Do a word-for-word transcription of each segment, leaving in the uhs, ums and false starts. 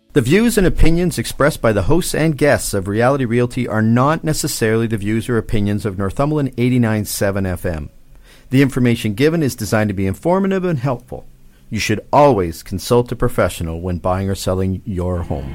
The views and opinions expressed by the hosts and guests of Reality Realty are not necessarily the views or opinions of Northumberland eighty-nine point seven F M. The information given is designed to be informative and helpful. You should always consult a professional when buying or selling your home.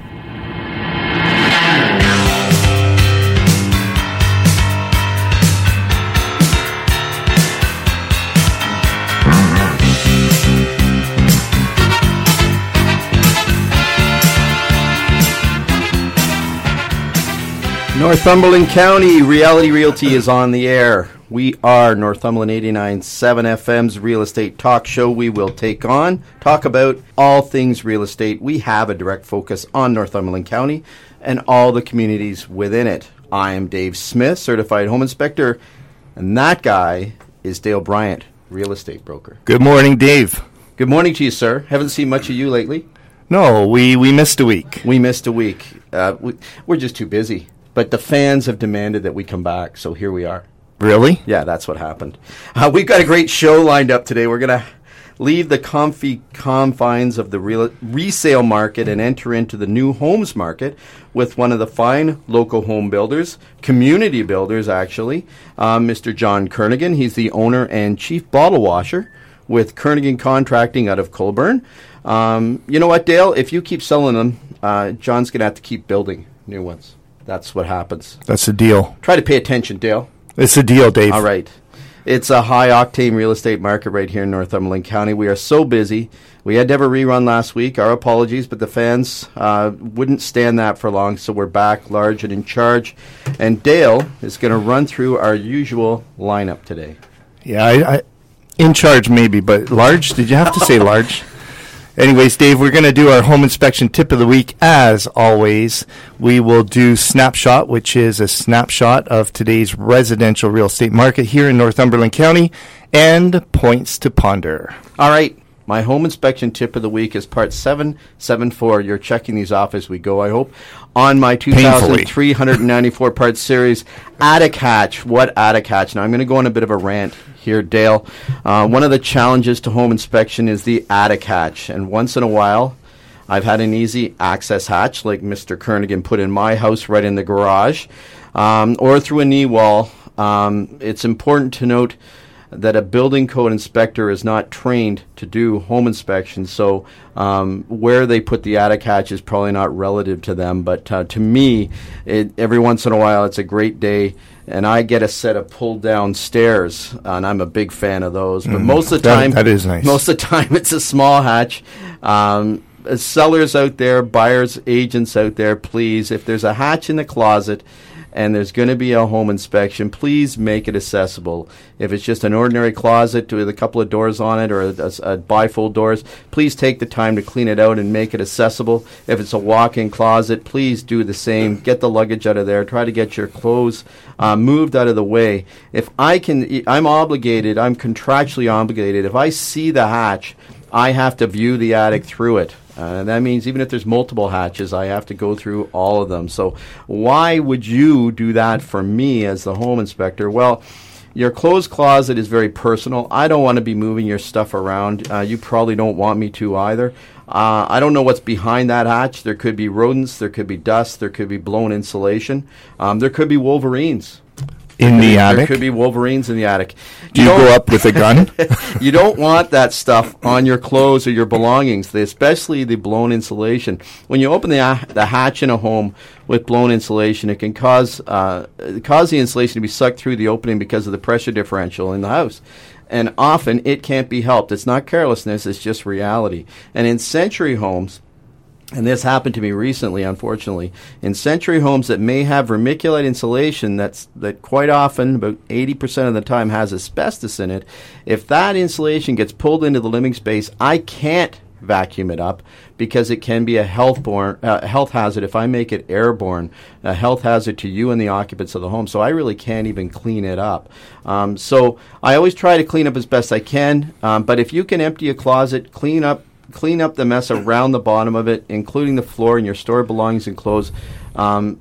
Northumberland County, Reality Realty is on the air. We are Northumberland eighty-nine point seven F M's real estate talk show. We will take on, talk about all things real estate. We have a direct focus on Northumberland County and all the communities within it. I am Dave Smith, certified home inspector, and that guy is Dale Bryant, real estate broker. Good morning, Dave. Good morning to you, sir. Haven't seen much of you lately. No, we, we missed a week. We missed a week. Uh, we, we're just too busy. But the fans have demanded that we come back, so here we are. Really? Yeah, that's what happened. Uh, we've got a great show lined up today. We're going to leave the comfy confines of the real, resale market and enter into the new homes market with one of the fine local home builders, community builders actually, uh, Mister John Kernaghan. He's the owner and chief bottle washer with Kernaghan Contracting out of Colborne. Um, you know what, Dale? If you keep selling them, uh, John's going to have to keep building new ones. That's what happens. That's the deal. Try to pay attention, Dale. It's a deal, Dave. All right. It's a high-octane real estate market right here in Northumberland County. We are so busy. We had to have a rerun last week. Our apologies, but the fans uh, wouldn't stand that for long, so we're back large and in charge. And Dale is going to run through our usual lineup today. Yeah, I, I, in charge maybe, but large? Did you have to say large? Anyways, Dave, we're going to do our home inspection tip of the week. As always, we will do Snapshot, which is a snapshot of today's residential real estate market here in Northumberland County, and Points to Ponder. All right. My home inspection tip of the week is part seven seventy-four. You're checking these off as we go, I hope. On my two thousand three hundred ninety-four part series, attic hatch. What attic hatch? Now, I'm going to go on a bit of a rant here, Dale. Uh, one of the challenges to home inspection is the attic hatch. And once in a while, I've had an easy access hatch like Mister Kernaghan put in my house right in the garage, um, or through a knee wall. Um, it's important to note that a building code inspector is not trained to do home inspections, so um, where they put the attic hatch is probably not relative to them. But uh, to me, it, every once in a while, it's a great day, and I get a set of pull-down stairs, and I'm a big fan of those. But mm, most of the time, that, that is nice. Most of the time, it's a small hatch. Um, sellers out there, buyers, agents out there, please, if there's a hatch in the closet and there's going to be a home inspection, please make it accessible. If it's just an ordinary closet with a couple of doors on it or a, a, a bifold doors, please take the time to clean it out and make it accessible. If it's a walk-in closet, please do the same. Get the luggage out of there. Try to get your clothes uh, moved out of the way. If I can, I'm obligated, I'm contractually obligated. If I see the hatch, I have to view the attic through it. Uh, that means even if there's multiple hatches, I have to go through all of them. So why would you do that for me as the home inspector? Well, your clothes closet is very personal. I don't want to be moving your stuff around. Uh, you probably don't want me to either. Uh, I don't know what's behind that hatch. There could be rodents. There could be dust. There could be blown insulation. Um, there could be wolverines. In the attic? There could be wolverines in the attic. Do you, you go up with a gun? You don't want that stuff on your clothes or your belongings, especially the blown insulation. When you open the uh, the hatch in a home with blown insulation, it can cause uh, cause the insulation to be sucked through the opening because of the pressure differential in the house. And often it can't be helped. It's not carelessness, it's just reality. And in Century Homes, and this happened to me recently, unfortunately, in Century Homes that may have vermiculite insulation that's that quite often, about eighty percent of the time, has asbestos in it. If that insulation gets pulled into the living space, I can't vacuum it up because it can be a health borne, uh, health hazard if I make it airborne, a health hazard to you and the occupants of the home. So I really can't even clean it up. Um, so I always try to clean up as best I can, um, but if you can empty a closet, clean up Clean up the mess around the bottom of it, including the floor and your stored belongings and clothes. Um,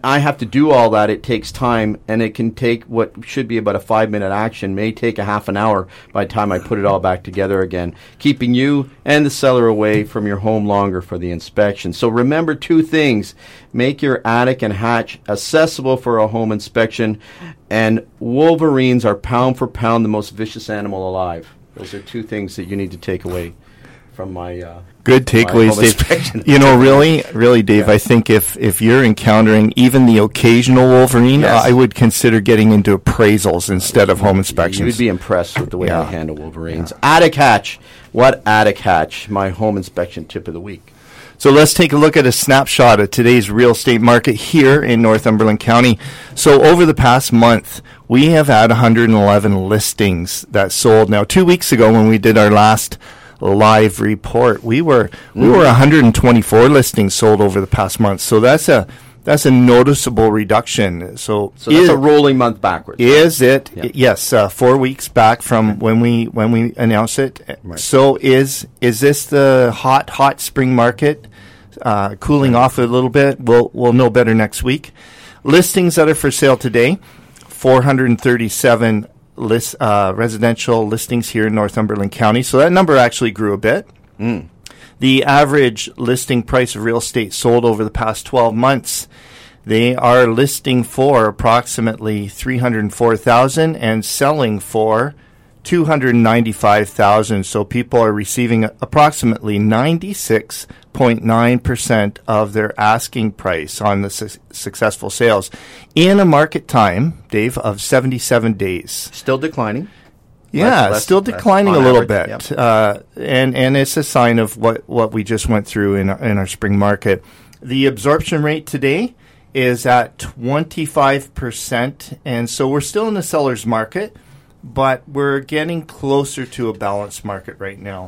I have to do all that. It takes time, and it can take what should be about a five-minute action, may take a half an hour by the time I put it all back together again, keeping you and the seller away from your home longer for the inspection. So remember two things. Make your attic and hatch accessible for a home inspection, and wolverines are pound for pound the most vicious animal alive. Those are two things that you need to take away from my uh, good takeaways, Dave. You know, really, really, Dave, yeah. I think if, if you're encountering even the occasional wolverine, yes. uh, I would consider getting into appraisals instead of home inspections. You would be impressed with the way yeah. I handle wolverines. Yeah. Attic hatch. What attic hatch? My home inspection tip of the week. So let's take a look at a snapshot of today's real estate market here in Northumberland County. So over the past month, we have had one hundred eleven listings that sold. Now, two weeks ago when we did our last live report, we were we mm. were one hundred twenty-four listings sold over the past month. So that's a that's a noticeable reduction. So, so that's is, a rolling month backwards. Is right? it? Yeah. Yes, uh, four weeks back from right. when we when we announced it. Right. So is is this the hot hot spring market uh, cooling right. off a little bit? We'll we'll know better next week. Listings that are for sale today, four hundred thirty-seven list uh, residential listings here in Northumberland County. So that number actually grew a bit. Mm. The average listing price of real estate sold over the past twelve months, they are listing for approximately three hundred four thousand dollars and selling for two hundred ninety-five thousand dollars. So people are receiving approximately ninety-six point nine percent of their asking price on the su- successful sales in a market time, Dave, of seventy-seven days. Still declining. Yeah, less, less, still declining a little average, bit, yep. uh, and and it's a sign of what, what we just went through in our, in our spring market. The absorption rate today is at twenty-five percent, and so we're still in the seller's market, but we're getting closer to a balanced market right now.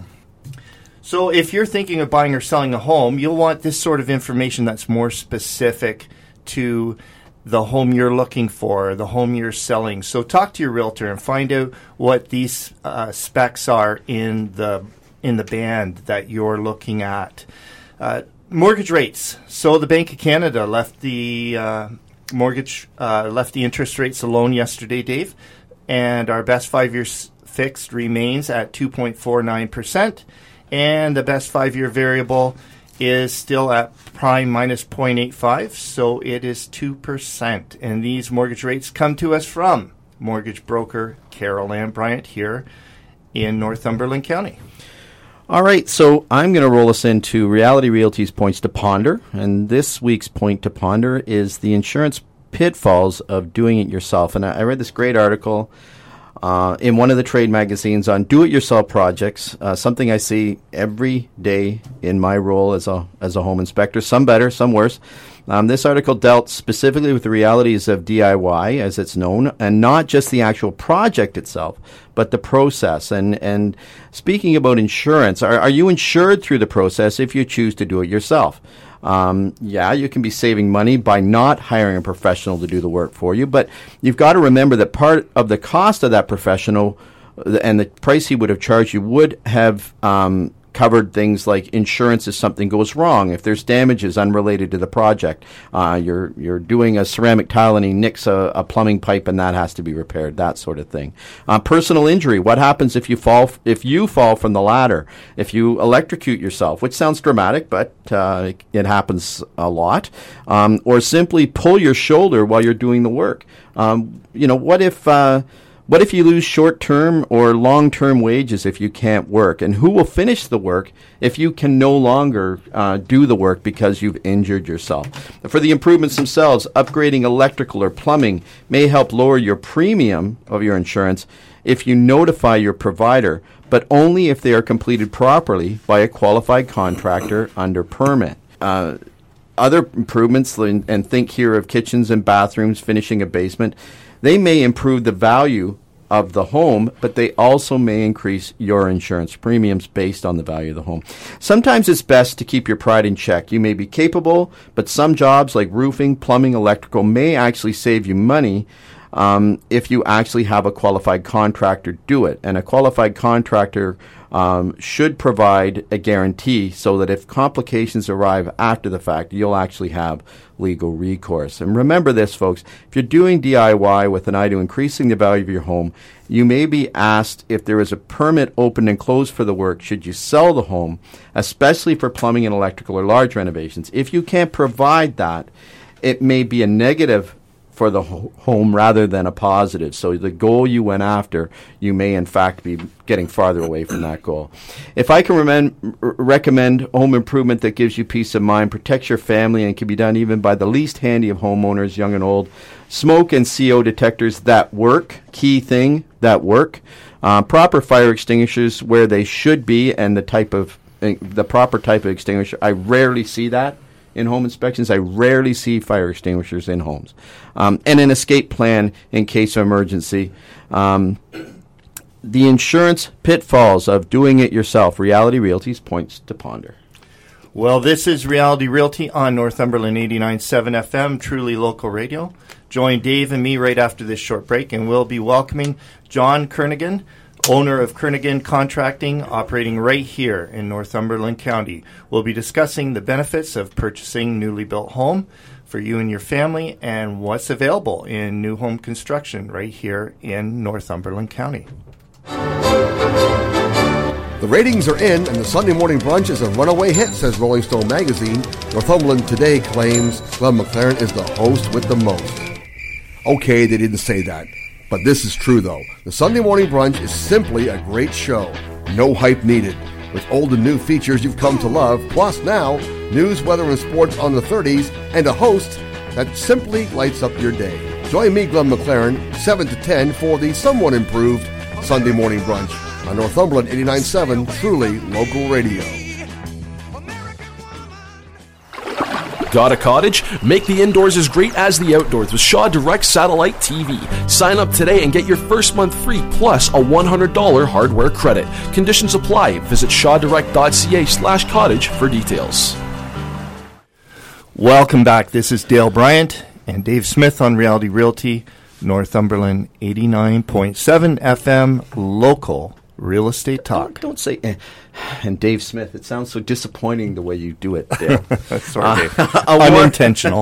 So if you're thinking of buying or selling a home, you'll want this sort of information that's more specific to the home you're looking for, the home you're selling. So talk to your realtor and find out what these uh, specs are in the in the band that you're looking at. Uh, mortgage rates. So the Bank of Canada left the uh, mortgage uh, left the interest rates alone yesterday, Dave, and our best five-year s- fixed remains at two point four nine percent, and the best five-year variable is still at prime minus zero point eight five, so it is two percent. And these mortgage rates come to us from mortgage broker Carol Ann Bryant here in Northumberland County. All right, so I'm going to roll us into Reality Realty's Points to Ponder. And this week's point to ponder is the insurance pitfalls of doing it yourself. And I, I read this great article Uh, in one of the trade magazines on do-it-yourself projects, uh, something I see every day in my role as a as a home inspector, some better, some worse. Um, this article dealt specifically with the realities of D I Y, as it's known, and not just the actual project itself, but the process. And, and speaking about insurance, are, are you insured through the process if you choose to do it yourself? Um, yeah, you can be saving money by not hiring a professional to do the work for you, but you've got to remember that part of the cost of that professional and the price he would have charged you would have um, covered things like insurance if something goes wrong, if there's damages unrelated to the project. Uh, you're you're doing a ceramic tile and he nicks a, a plumbing pipe and that has to be repaired, that sort of thing. Uh, personal injury, what happens if you fall f- if you fall from the ladder, if you electrocute yourself, which sounds dramatic, but uh, it, it happens a lot, um, or simply pull your shoulder while you're doing the work. Um, you know, what if... Uh, What if you lose short-term or long-term wages if you can't work? And who will finish the work if you can no longer uh, do the work because you've injured yourself? For the improvements themselves, upgrading electrical or plumbing may help lower your premium of your insurance if you notify your provider, but only if they are completed properly by a qualified contractor under permit. Uh, other improvements, and think here of kitchens and bathrooms, finishing a basement, they may improve the value of the home, but they also may increase your insurance premiums based on the value of the home. Sometimes it's best to keep your pride in check. You may be capable, but some jobs like roofing, plumbing, electrical may actually save you money um, if you actually have a qualified contractor do it. And a qualified contractor um, should provide a guarantee so that if complications arrive after the fact, you'll actually have legal recourse. And remember this, folks, if you're doing D I Y with an eye to increasing the value of your home, you may be asked if there is a permit open and closed for the work should you sell the home, especially for plumbing and electrical or large renovations. If you can't provide that, it may be a negative for the ho- home rather than a positive. So the goal you went after, you may in fact be getting farther away from that goal. If I can remen- r- recommend home improvement that gives you peace of mind, protects your family, and can be done even by the least handy of homeowners, young and old, smoke and C O detectors that work, key thing, that work, uh, proper fire extinguishers where they should be, and the type of uh, the proper type of extinguisher. I rarely see that in home inspections. I rarely see fire extinguishers in homes. Um, and an escape plan in case of emergency. Um, the insurance pitfalls of doing it yourself. Reality Realty's points to ponder. Well, this is Reality Realty on Northumberland eighty-nine point seven F M, truly local radio. Join Dave and me right after this short break, and we'll be welcoming John Kernaghan, owner of Kernaghan Contracting, operating right here in Northumberland County. We'll be discussing the benefits of purchasing newly built home for you and your family and what's available in new home construction right here in Northumberland County. The ratings are in, and the Sunday Morning Brunch is a runaway hit, says Rolling Stone magazine. Northumberland Today claims Glenn McLaren is the host with the most. Okay, they didn't say that. But this is true, though. The Sunday Morning Brunch is simply a great show. No hype needed. With old and new features you've come to love, plus now, news, weather, and sports on the thirties, and a host that simply lights up your day. Join me, Glenn McLaren, seven to ten for the somewhat improved Sunday Morning Brunch on Northumberland eighty-nine point seven, truly local radio. Got a cottage? Make the indoors as great as the outdoors with Shaw Direct Satellite T V. Sign up today and get your first month free plus a one hundred dollars hardware credit. Conditions apply. Visit shawdirect.ca slash cottage for details. Welcome back. This is Dale Bryant and Dave Smith on Reality Realty, Northumberland eighty-nine point seven F M, local real estate talk. Don't, don't say, eh. And Dave Smith, it sounds so disappointing the way you do it, Dale. Sorry, Dave. Uh, Unintentional.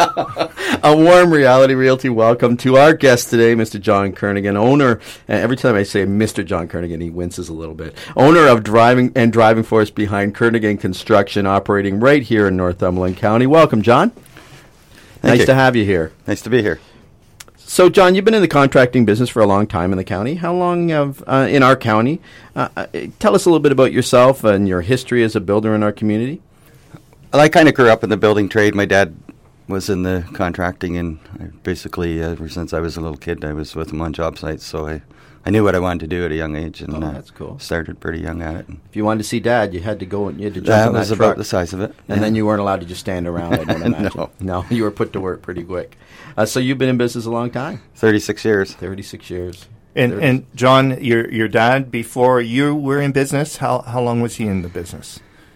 A warm Reality Realty welcome to our guest today, Mister John Kernaghan, owner, and every time I say Mister John Kernaghan, he winces a little bit, owner of Driving and Driving Force behind Kernaghan Construction, operating right here in Northumberland County. Welcome, John. Thank nice you. to have you here. Nice to be here. So, John, you've been in the contracting business for a long time in the county. How long have, uh, in our county? Uh, uh, tell us a little bit about yourself and your history as a builder in our community. Well, I kind of grew up in the building trade. My dad was in the contracting, and I basically, uh, ever since I was a little kid, I was with him on job sites. So I, I knew what I wanted to do at a young age, and Oh, uh, that's cool. started pretty young at it. And If you wanted to see Dad, you had to go and you had to jump that in was that about truck. the size of it. And yeah. then you weren't allowed to just stand around, I don't imagine. No. No, you were put to work pretty quick. Uh, so you've been in business a long time, thirty-six years. thirty-six years. And thirty and John, your your dad, before you were in business, how how long was he in the business?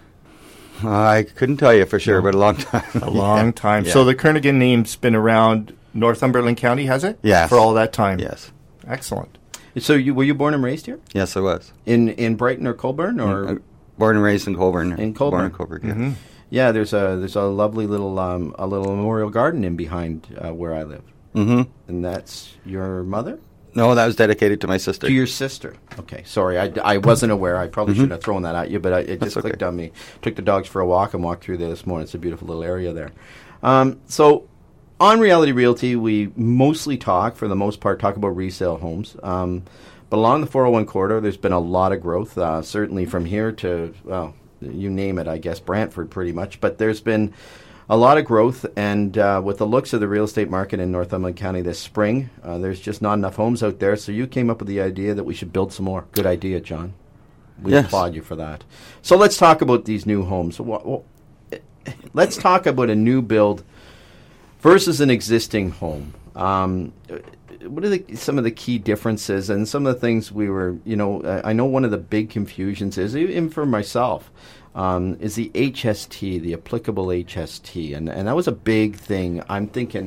Uh, I couldn't tell you for sure, but a long time. A long Yeah. time. Yeah. So the Kernaghan name's been around Northumberland County, has it? Yes. For all that time. Yes. Excellent. So you were you born and raised here? Yes, I was. In in Brighton or Colburn or Uh, born and raised in Colburn. In Colburn. Born in Colburn, yeah. Mm-hmm. Yeah, there's a there's a lovely little um, a little memorial garden in behind uh, where I live. Mm-hmm. And that's your mother? No, that was dedicated to my sister. To your sister. Okay, sorry, I, I wasn't aware. I probably Mhm. should have thrown that at you, but I, it That's just okay. clicked on me. Took the dogs for a walk and walked through there this morning. It's a beautiful little area there. Um, so, on Reality Realty, we mostly talk, for the most part, talk about resale homes. Um, but along the four oh one corridor, there's been a lot of growth, uh, certainly from here to, well, you name it, I guess, Brantford pretty much. But there's been a lot of growth, and uh, with the looks of the real estate market in Northumberland County this spring, uh, there's just not enough homes out there, so you came up with the idea that we should build some more. Good idea, John. We Yes. applaud you for that. So let's talk about these new homes. Wha- wha- Let's talk about a new build versus an existing home. Um, what are the, some of the key differences and some of the things we were, you know, uh, I know one of the big confusions is, even for myself, um, is the H S T, the applicable H S T. And, and that was a big thing. I'm thinking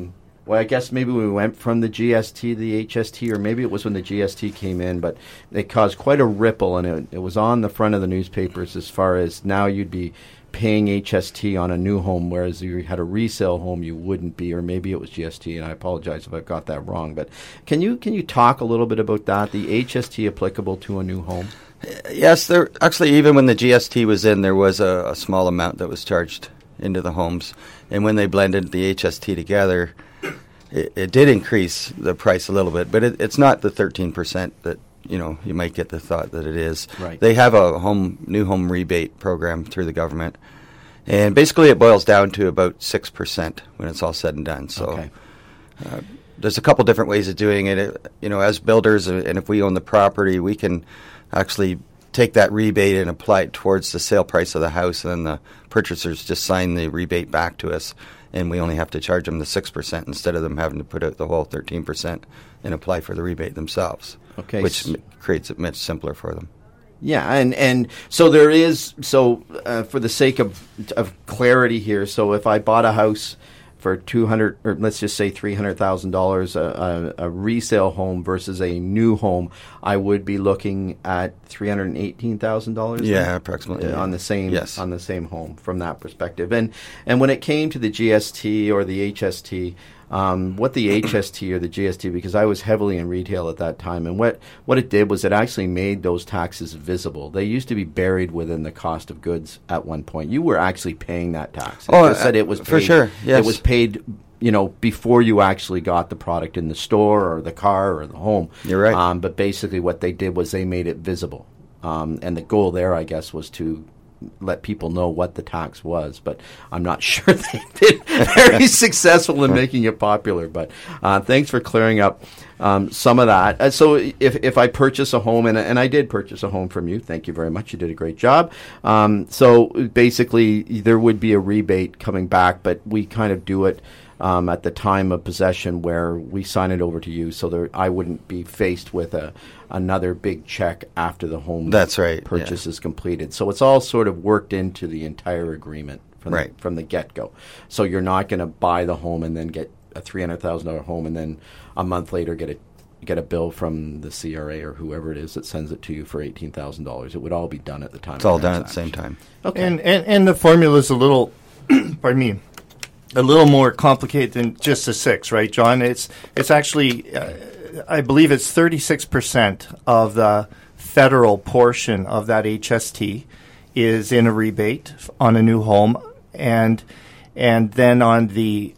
well, I guess maybe we went from the G S T to the H S T, or maybe it was when the G S T came in, but it caused quite a ripple, and it, it was on the front of the newspapers as far as now you'd be paying H S T on a new home, whereas you had a resale home, you wouldn't be, or maybe it was G S T, and I apologize if I've got that wrong. But can you can you talk a little bit about that, the H S T applicable to a new home? Yes, there actually, even when the G S T was in, there was a, a small amount that was charged into the homes. And when they blended the H S T together, it, it did increase the price a little bit, but it, it's not the thirteen percent that, you know, you might get the thought that it is. Right. They have a home new home rebate program through the government, and basically it boils down to about six percent when it's all said and done. So Okay. uh, there's a couple different ways of doing it. it. You know, as builders, uh, and if we own the property, we can actually take that rebate and apply it towards the sale price of the house, and then the purchasers just sign the rebate back to us, and we only have to charge them the six percent instead of them having to put out the whole thirteen percent and apply for the rebate themselves, Okay. which m- creates it much simpler for them. Yeah, and, and so there is, so uh, for the sake of of clarity here, so if I bought a house for two hundred, or let's just say three hundred thousand dollars, a, a, a resale home versus a new home, I would be looking at three hundred eighteen thousand dollars. Yeah, approximately. on the same Yes. on the same home from that perspective. And and when it came to the G S T or the H S T, um, what the H S T or the G S T, because I was heavily in retail at that time, and what, what it did was it actually made those taxes visible. They used to be buried within the cost of goods at one point. You were actually paying that tax. It Oh, just said it was uh, paid, for sure, yes. It was paid, you know, before you actually got the product in the store or the car or the home. You're right. Um, but basically what they did was they made it visible. Um, and the goal there, I guess, was to let people know what the tax was, but I'm not sure they've been very successful in making it popular. But uh, thanks for clearing up um, some of that. Uh, so if if I purchase a home, and, and I did purchase a home from you, thank you very much. You did a great job. Um, so basically, there would be a rebate coming back, but we kind of do it Um, at the time of possession, where we sign it over to you, so there, I wouldn't be faced with a another big check after the home That's right, purchase yeah. is completed. So it's all sort of worked into the entire agreement from Right. the, from the get-go. So you're not going to buy the home and then get a three hundred thousand dollars home and then a month later get a get a bill from the C R A or whoever it is that sends it to you for eighteen thousand dollars. It would all be done at the time. It's all of done at the same transaction. time. Okay. And, and and the formula is a little, pardon me, a little more complicated than just a six, right, John? It's it's actually, uh, I believe it's thirty-six percent of the federal portion of that H S T is in a rebate f- on a new home, and and then on the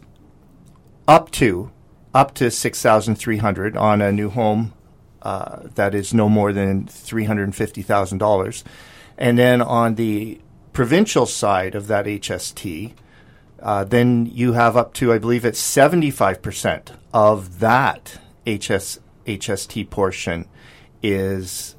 up to up to six thousand three hundred on a new home uh, that is no more than three hundred fifty thousand dollars, and then on the provincial side of that H S T. Uh, then you have up to, I believe it's seventy-five percent of that H S, H S T portion is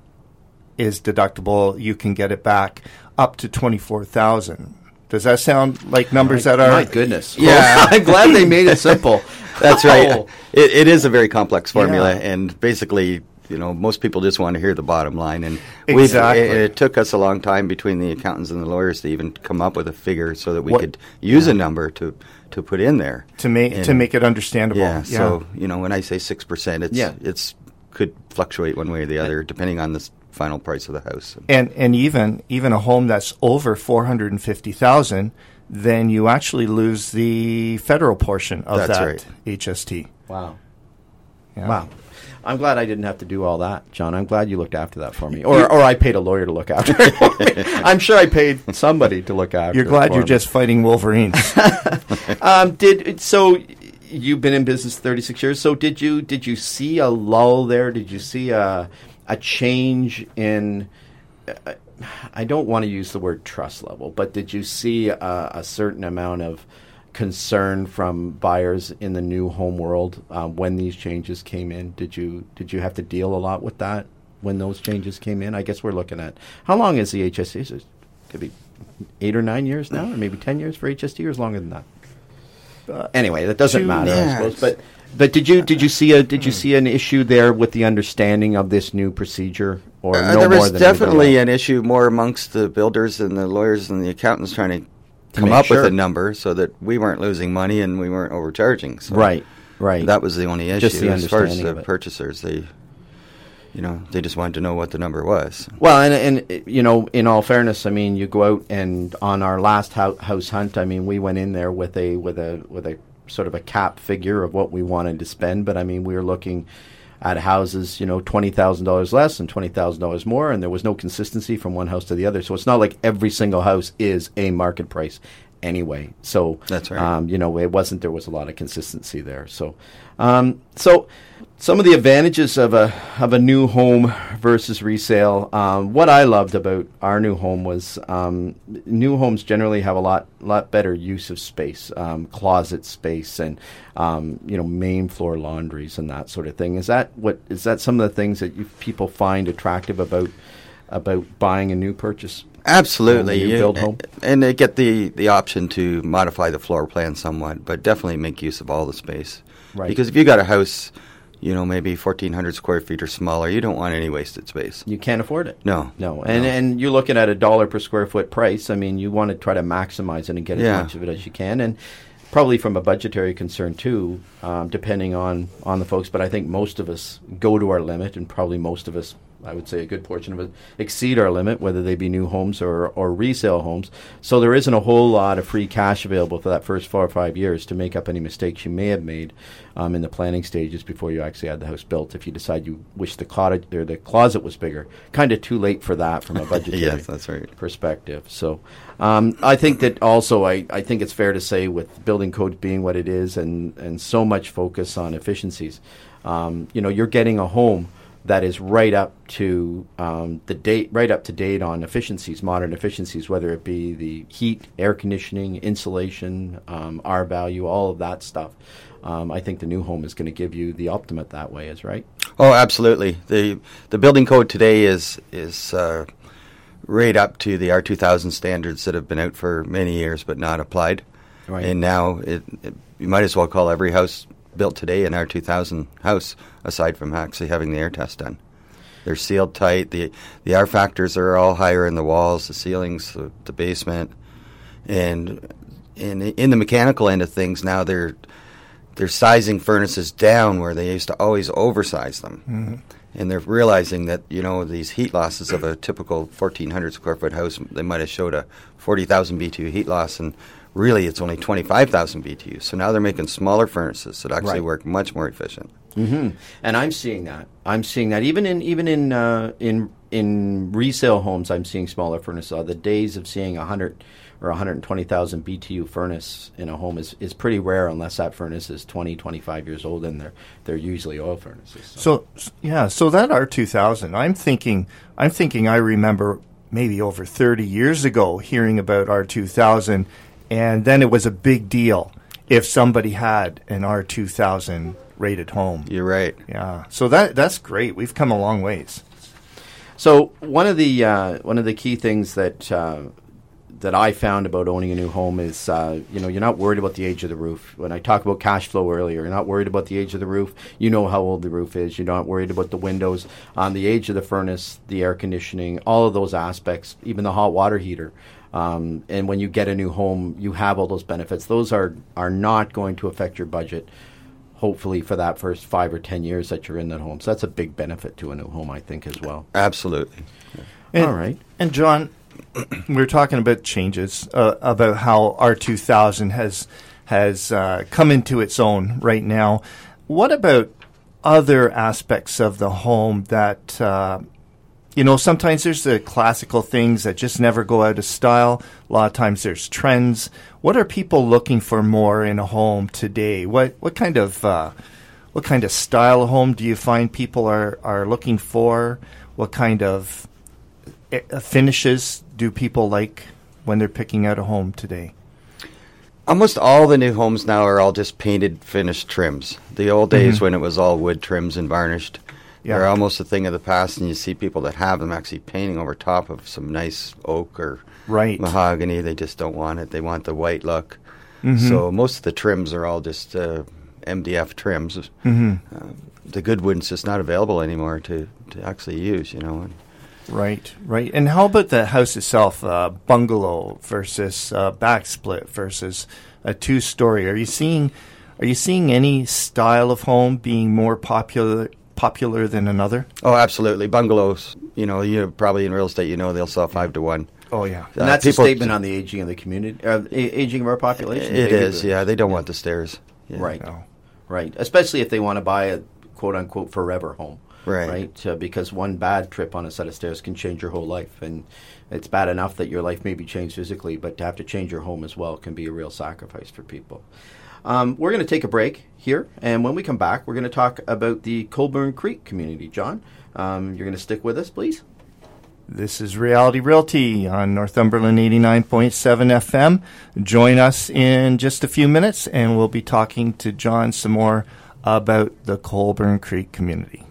is deductible. You can get it back up to twenty-four thousand dollars. Does that sound like numbers that are... My goodness. Yeah. I'm glad they made it simple. That's right. Oh. It, it is a very complex formula, Yeah. and basically, you know, most people just want to hear the bottom line. And Exactly. we've, it, it took us a long time between the accountants and the lawyers to even come up with a figure so that we What- could use a number to, to put in there. to make to And- make it understandable. Yeah, so, you know, when I say six percent, it's, Yeah. it's could fluctuate one way or the other depending on the s- final price of the house. and and even even a home that's over four hundred and fifty thousand, then you actually lose the federal portion of That's that right. H S T. Wow. Yeah. Wow. I'm glad I didn't have to do all that, John. I'm glad you looked after that for me. Or or I paid a lawyer to look after it for me. I'm sure I paid somebody to look after You're it glad for you're me. just fighting Wolverines. Um, did so you've been in business thirty-six years. So did you did you see a lull there? Did you see a a change in uh, I don't want to use the word trust level, but did you see a, a certain amount of concern from buyers in the new home world uh, when these changes came in? Did you did you have to deal a lot with that when those changes came in? I guess we're looking at how long is the H S T? Is it could be eight or nine years now, or maybe ten years for H S T, or is longer than that? Uh, anyway, that doesn't two- matter, I yeah, suppose. it's- But but did you did you see a did you see an issue there with the understanding of this new procedure, or Uh, no there more was than anybody definitely else? an issue more amongst the builders and the lawyers and the accountants trying to come make up sure. with a number so that we weren't losing money and we weren't overcharging. So Right, right. that was the only issue. Just the as far as understanding the of it. purchasers, they, you know, they just wanted to know what the number was. Well, and, and you know, in all fairness, I mean, you go out and on our last hou- house hunt, I mean, we went in there with a with a with a sort of a cap figure of what we wanted to spend, but I mean, we were looking at houses, you know, twenty thousand dollars less and twenty thousand dollars more, and there was no consistency from one house to the other. So it's not like every single house is a market price anyway. So That's right. Um, you know, it wasn't. There was a lot of consistency there. So, um, so some of the advantages of a of a new home versus resale. Um, what I loved about our new home was um, new homes generally have a lot lot better use of space, um, closet space, and um, you know, main floor laundries and that sort of thing. Is that what is that some of the things that you, people find attractive about about buying a new purchase? Absolutely. When you You- build home? And they get the, the option to modify the floor plan somewhat, but definitely make use of all the space. Right. Because if you got a house, you know, maybe fourteen hundred square feet or smaller, you don't want any wasted space. You can't afford it. No. No. And No. and you're looking at a dollar per square foot price. I mean, you want to try to maximize it and get Yeah. as much of it as you can. And probably from a budgetary concern too, um, depending on, on the folks. But I think most of us go to our limit, and probably most of us, I would say a good portion of it, exceed our limit, whether they be new homes or, or resale homes. So there isn't a whole lot of free cash available for that first four or five years to make up any mistakes you may have made um, in the planning stages before you actually had the house built. If you decide you wish the cottage or the closet was bigger, kind of too late for that from a budgetary Yes, that's right. perspective. So um, I think that also I, I think it's fair to say, with building code being what it is and, and so much focus on efficiencies, um, you know, you're getting a home that is right up to um, the date, right up to date on efficiencies, modern efficiencies, whether it be the heat, air conditioning, insulation, um, R value, all of that stuff. Um, I think the new home is going to give you the ultimate that way, is right. Oh, absolutely. The the building code today is is uh, right up to the R two thousand standards that have been out for many years but not applied. Right. And now it, it, you might as well call every house built today an R two thousand house, aside from actually having the air test done. They're sealed tight. The the R factors are all higher in the walls, the ceilings, the, the basement. And in in the mechanical end of things now, they're they're sizing furnaces down where they used to always oversize them. Mm-hmm. And they're realizing that, you know, these heat losses of a typical fourteen hundred square foot house, they might have showed a forty thousand B T U heat loss, and really it's only twenty-five thousand B T U. So now they're making smaller furnaces that actually Right. work much more efficient. Mm-hmm. And I'm seeing that. I'm seeing that even in even in uh, in in resale homes. I'm seeing smaller furnaces. Uh, the days of seeing a hundred or one hundred twenty thousand B T U furnace in a home is, is pretty rare, unless that furnace is twenty, twenty-five years old, and they're they're usually oil furnaces. So, So s- yeah, so that R two thousand, I'm thinking, I'm thinking, I remember maybe over thirty years ago hearing about R two thousand, and then it was a big deal if somebody had an R two thousand rated home. You're right. Yeah, so that that's great. We've come a long ways. so one of the uh, one of the key things that uh, that I found about owning a new home is, uh, you know, you're not worried about the age of the roof. When I talked about cash flow earlier, you're not worried about the age of the roof. You know how old the roof is. You're not worried about the windows, um, the age of the furnace, the air conditioning, all of those aspects, even the hot water heater. Um, and when you get a new home, you have all those benefits. Those are, are not going to affect your budget, hopefully, for that first five or ten years that you're in that home. So that's a big benefit to a new home, I think, as well. Absolutely. And, All right. And John, we were talking about changes, uh, about how R two thousand has has uh, come into its own right now. What about other aspects of the home that, uh, you know, sometimes there's the classical things that just never go out of style. A lot of times there's trends. What are people looking for more in a home today? What what kind of uh, what kind of style of home do you find people are, are looking for? What kind of uh, finishes do people like when they're picking out a home today? Almost all the new homes now are all just painted, finished trims. The old days Mm-hmm. when it was all wood trims and varnished, Yeah. they're almost a thing of the past, and you see people that have them actually painting over top of some nice oak or Right. mahogany. They just don't want it. They want the white look. Mm-hmm. So most of the trims are all just uh, M D F trims. Mm-hmm. Uh, the good wood's just not available anymore to, to actually use, you know. And Right, right. And how about the house itself, uh, bungalow versus uh, back split versus a two-story? Are you seeing, are you seeing any style of home being more popular popular than another? Oh, absolutely. Bungalows, you know, you probably in real estate, you know, they'll sell five to one. Oh, yeah. And that's Uh, a people- statement on the aging of the community, uh, a- aging of our population. It Maybe is, the- yeah. They don't want the stairs. Yeah. Right, No. right. Especially if they want to buy a quote-unquote forever home. Right. Right? Uh, because one bad trip on a set of stairs can change your whole life. And it's bad enough that your life may be changed physically, but to have to change your home as well can be a real sacrifice for people. Um, we're going to take a break here, and when we come back, we're going to talk about the Colburn Creek community. John, um, you're going to stick with us, please? This is Reality Realty on Northumberland eighty-nine point seven F M. Join us in just a few minutes, and we'll be talking to John some more about the Colburn Creek community.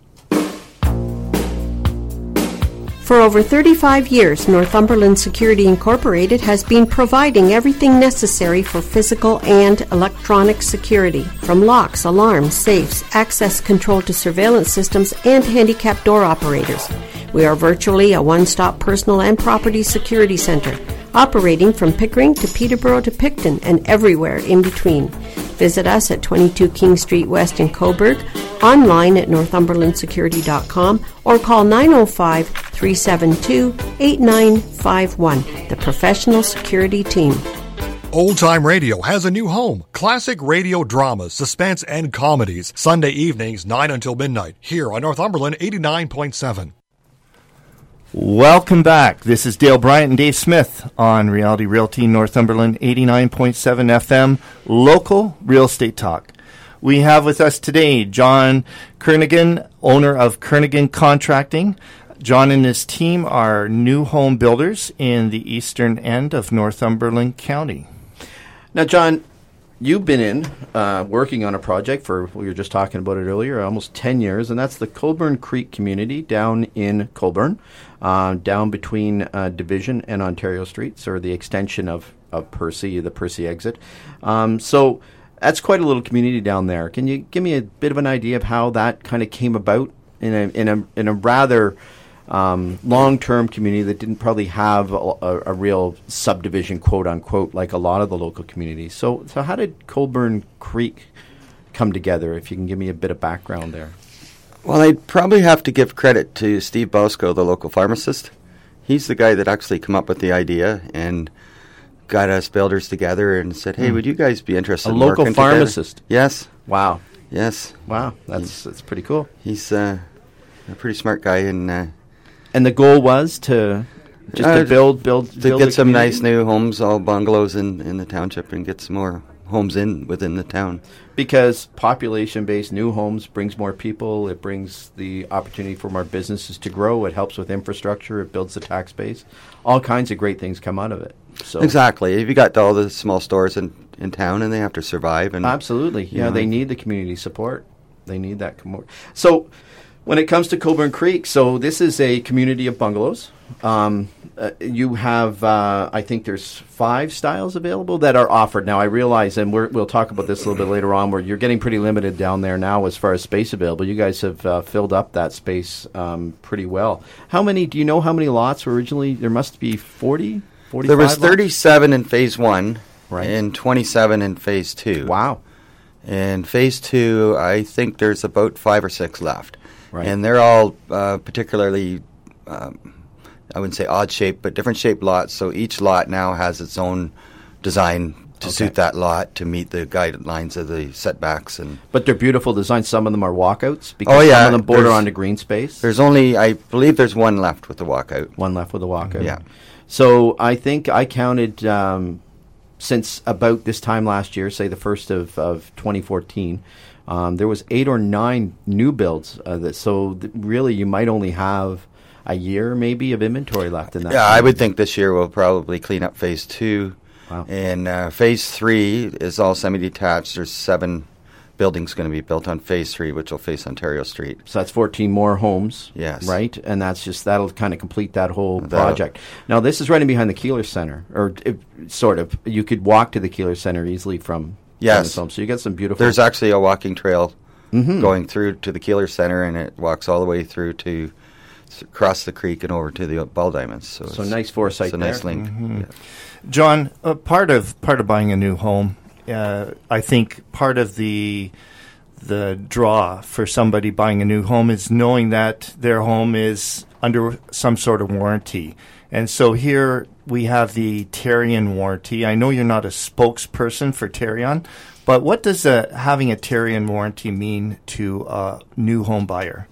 For over thirty-five years, Northumberland Security Incorporated has been providing everything necessary for physical and electronic security, from locks, alarms, safes, access control to surveillance systems, and handicap door operators. We are virtually a one-stop personal and property security center, operating from Pickering to Peterborough to Picton and everywhere in between. Visit us at twenty-two King Street West in Coburg, online at northumberland security dot com, or call nine oh five, three seven two, eight nine five one, the professional security team. Old Time Radio has a new home. Classic radio dramas, suspense, and comedies. Sunday evenings, nine until midnight, here on Northumberland eighty-nine point seven. Welcome back. This is Dale Bryant and Dave Smith on Reality Realty Northumberland eighty-nine point seven F M, local real estate talk. We have with us today John Kernigan, owner of Kernigan Contracting. John and his team are new home builders in the eastern end of Northumberland County. Now, John, you've been in uh, working on a project for, we were just talking about it earlier, almost ten years, and that's the Colburn Creek community down in Colburn, uh, down between uh, Division and Ontario Streets, or the extension of, of Percy, the Percy exit. Um, so that's quite a little community down there. Can you give me a bit of an idea of how that kind of came about in a in a in a rather um, long-term community that didn't probably have a, a, a real subdivision, quote unquote, like a lot of the local communities? So, so how did Colburn Creek come together? If you can give me a bit of background there. Well, I'd probably have to give credit to Steve Bosco, the local pharmacist. He's the guy that actually came up with the idea and got us builders together and said, hey, mm. would you guys be interested a in local working pharmacist? Together? Yes. Wow. Yes. Wow. That's that's pretty cool. He's uh, a pretty smart guy. And uh, and the goal was to just uh, to build, build, to build get some community? nice new homes, all bungalows in, in the township, and get some more homes in within the town. Because population-based new homes brings more people. It brings the opportunity for more businesses to grow. It helps with infrastructure. It builds the tax base. All kinds of great things come out of it. So exactly. If you got all the small stores in, in town, and they have to survive. And absolutely. Yeah, know. They need the community support. They need that. Com- so when it comes to Colburn Creek, so this is a community of bungalows. Um, uh, you have, uh, I think there's five styles available that are offered. Now, I realize, and we're, we'll talk about this a little bit later on, where you're getting pretty limited down there now as far as space available. You guys have uh, filled up that space um, pretty well. How many, do you know how many lots were originally? There must be forty, forty-five There was lots? thirty-seven in phase one, right, and twenty-seven in phase two. Wow. And phase two, I think there's about five or six left. Right. And they're all uh, particularly, um, I wouldn't say odd shaped, but different shaped lots. So each lot now has its own design to Okay. suit that lot to meet the guidelines of the setbacks. And But they're beautiful designs. Some of them are walkouts because Oh, yeah, some of them border there's- onto green space. there's only, I believe there's one left with the walkout. One left with a walkout. Yeah. So I think I counted um, since about this time last year, say the first of, of twenty fourteen, um, there was eight or nine new builds. Uh, that, so th- really you might only have a year maybe of inventory left in that. Yeah, I would think this year we'll probably clean up phase two. Wow. And uh, phase three is all semi-detached. There's seven buildings going to be built on phase three, which will face Ontario Street. So that's fourteen more homes. Yes. Right? And that's just, that'll kind of complete that whole That'll- project. Now, this is right in behind the Keeler Center, or it, sort of. You could walk to the Keeler Center easily from Yes. from this home. So you get some beautiful. There's actually a walking trail Mhm. going through to the Keeler Center, and it walks all the way through to s- across the creek and over to the Ball Diamonds. So, So it's, nice foresight it's a there. nice link. Yeah. John, uh, part of part of buying a new home, uh, I think part of the the draw for somebody buying a new home is knowing that their home is under some sort of warranty. And so here we have the Terrion warranty. I know you're not a spokesperson for Terrion, but what does uh, having a Terrion warranty mean to a new home buyer?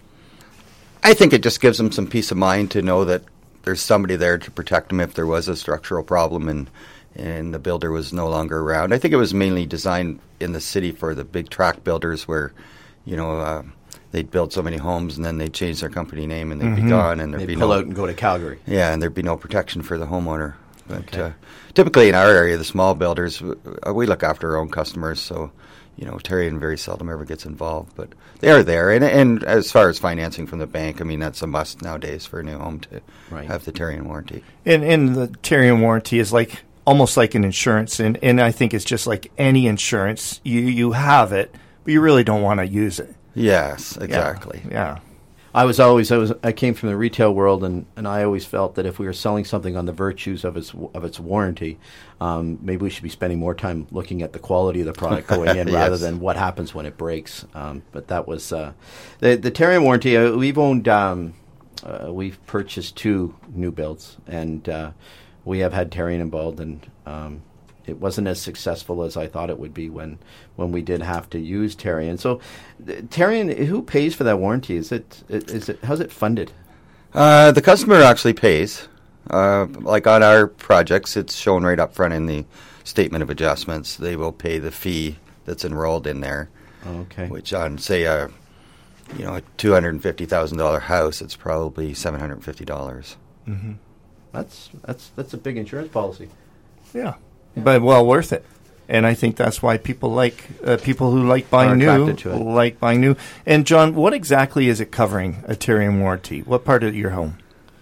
I think it just gives them some peace of mind to know that there's somebody there to protect them if there was a structural problem and and the builder was no longer around. I think it was mainly designed in the city for the big tract builders where, you know, uh, they'd build so many homes and then they'd change their company name and they'd Mm-hmm. be gone and there'd They be pull no out and go to Calgary. yeah, and there'd be no protection for the homeowner. But Okay. uh, typically in our area, the small builders, w- uh, we look after our own customers, so you know, Terrion very seldom ever gets involved, but they are there. And and as far as financing from the bank, I mean, that's a must nowadays for a new home to Right. have the Terrion warranty. And, and the Terrion warranty is like almost like an insurance, and, and I think it's just like any insurance. You you have it, but you really don't want to use it. Yes, Yeah. exactly. Yeah. I was always I was I came from the retail world, and, and I always felt that if we were selling something on the virtues of its of its warranty, um, maybe we should be spending more time looking at the quality of the product going in rather Yes. than what happens when it breaks. Um, but that was uh, the the Terrion warranty. Uh, we've owned um, uh, we've purchased two new builds, and uh, we have had Terrion involved, and um, it wasn't as successful as I thought it would be when, when we did have to use Terrion. So, th- Terrion, who pays for that warranty? Is it is it how's it funded? Uh, the customer actually pays. Uh, like on our projects, it's shown right up front in the statement of adjustments. They will pay the fee that's enrolled in there. Okay. Which on, say, a you know a two hundred and fifty thousand dollar house, it's probably seven hundred and fifty dollars. That's that's that's a big insurance policy. Yeah. But well worth it. And I think that's why people like uh, people who like buying Are new attracted to it. like buying new. And John, what exactly is it covering, a Terrion warranty? What part of your home?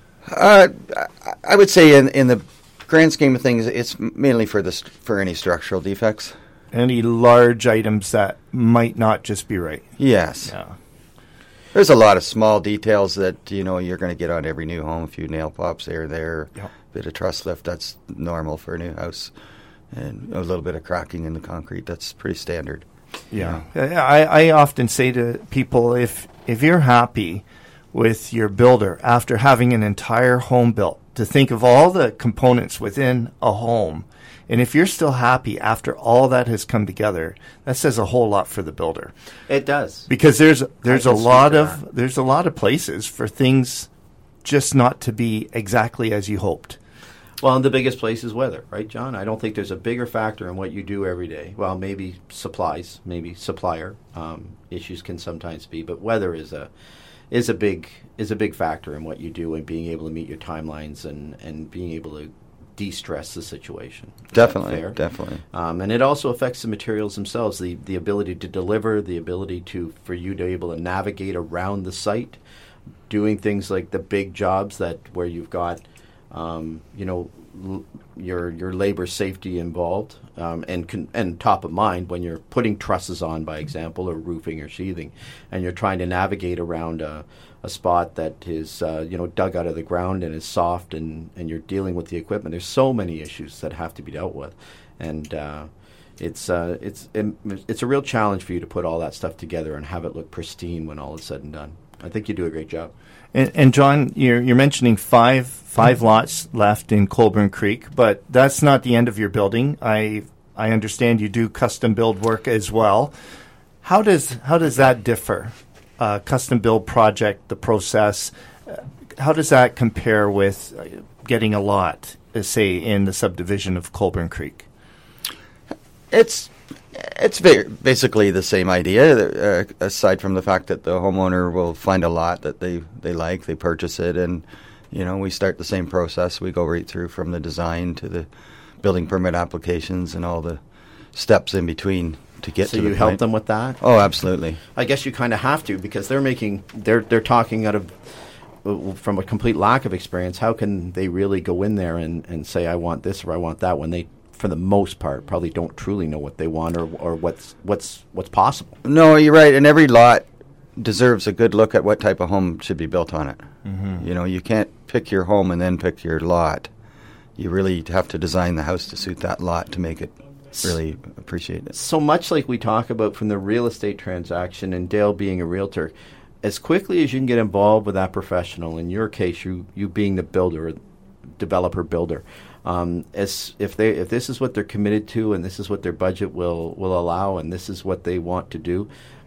Uh, I- I would say in in the grand scheme of things, it's mainly for the st- for any structural defects. Any large items that might not just be right. Yes. Yeah. There's a lot of small details that you know you're going to get on every new home. A few nail pops here or there, Yep. bit of truss lift. That's normal for a new house, and a little bit of cracking in the concrete. That's pretty standard. Yeah, I, I often say to people, if if you're happy with your builder after having an entire home built, to think of all the components within a home, and if you're still happy after all that has come together, that says a whole lot for the builder. It does. Because there's there's a can speak lot to of that. there's a lot of places for things just not to be exactly as you hoped. Well, and the biggest place is weather, right, John? I don't think there's a bigger factor in what you do every day. Well, maybe supplies, maybe supplier um, issues can sometimes be, but weather is a is a big is a big factor in what you do and being able to meet your timelines and, and being able to de-stress the situation. Is that Definitely, fair? definitely. Um, and it also affects the materials themselves, the the ability to deliver, the ability to for you to be able to navigate around the site, doing things like the big jobs that where you've got, um, you know, l- your your labor safety involved, um, and con- and top of mind when you're putting trusses on, by example, or roofing or sheathing, and you're trying to navigate around a, a spot that is uh, you know dug out of the ground and is soft, and, and you're dealing with the equipment. There's so many issues that have to be dealt with, and uh, it's uh, it's it's a real challenge for you to put all that stuff together and have it look pristine when all is said and done. I think you do a great job. And, and John, you're, you're mentioning five five lots left in Colburn Creek, but that's not the end of your building. I I understand you do custom build work as well. How does how does that differ? Uh, custom build project, the process. Uh, how does that compare with uh, getting a lot, uh, say, in the subdivision of Colburn Creek? It's it's very, basically the same idea, uh, aside from the fact that the homeowner will find a lot that they, they like, they purchase it, and you know we start the same process. We go right through from the design to the building permit applications and all the steps in between to get So to you the help point. them with that? Oh, absolutely. I guess you kind of have to because they're making they're they're talking out of uh, from a complete lack of experience. How can they really go in there and, and say I want this or I want that when they, for the most part, probably don't truly know what they want or or what's what's what's possible? No, you're right. And every lot deserves a good look at what type of home should be built on it. Mm-hmm. You know, you can't pick your home and then pick your lot. You really have to design the house to suit that lot to make it really appreciate it. So much like we talk about from the real estate transaction, and Dale being a realtor, as quickly as you can get involved with that professional, in your case, you you being the builder, developer builder, um, as if they if this is what they're committed to, and this is what their budget will will allow, and this is what they want to do,